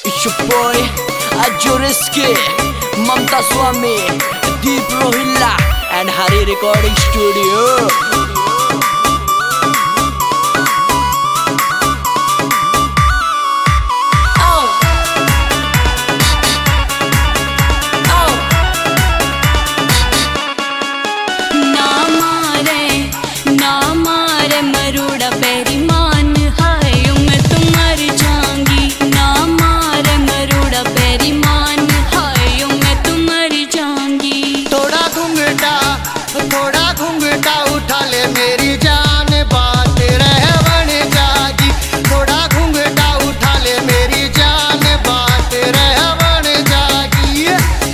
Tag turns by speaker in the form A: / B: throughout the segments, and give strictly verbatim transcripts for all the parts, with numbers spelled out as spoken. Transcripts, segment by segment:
A: It's your boy Ajoreski, Mamta Swami, Deep Rohilla, and Hari Recording Studio.
B: थोड़ा घूंघटा उठा ले मेरी जान बात रहवन जागी। थोड़ा घूंघटा उठा ले मेरी जान बात रहवन जागी।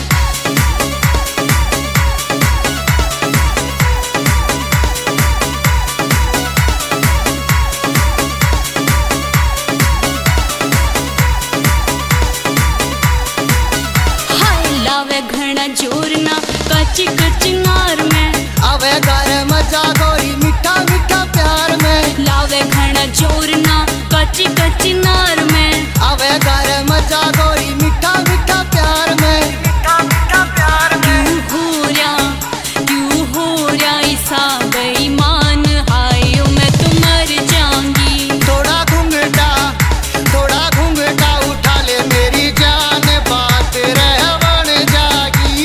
C: हाय लावे घना जोर ना कच्ची कच्ची नार में
B: आवे गारे मजा गोरी मीठा मीठा प्यार में।
C: लावे घना जोर ना कच्ची कच्ची नार में
B: आवे गारे मजा गोरी मीठा मीठा प्यार में। मीठा मीठा प्यार में
C: क्यों हो रहा क्यों हो रहा ऐसा बेईमान हाय मैं तो मर जाऊंगी।
B: थोड़ा घूंघटा थोड़ा घूंघटा उठा ले मेरी जान बात रहवन जागी।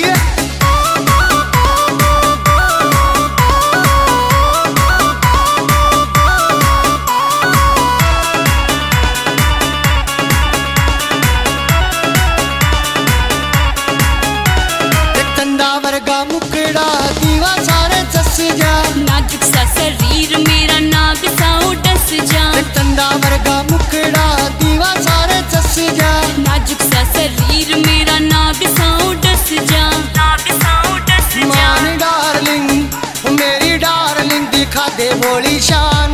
B: वर्गा मुकड़ा दीवा सारे जस जा।
C: नाजुक सा शरीर मेरा नाग सा उडस जा।
B: चंदा वर्गा मुकड़ा दीवा सारे जस जा।
C: नाजुक सा शरीर मेरा नाग सा उडस जा। नाग सा उडस जा।
B: मान डार्लिंग मेरी डार्लिंग दिखा दे भोली शान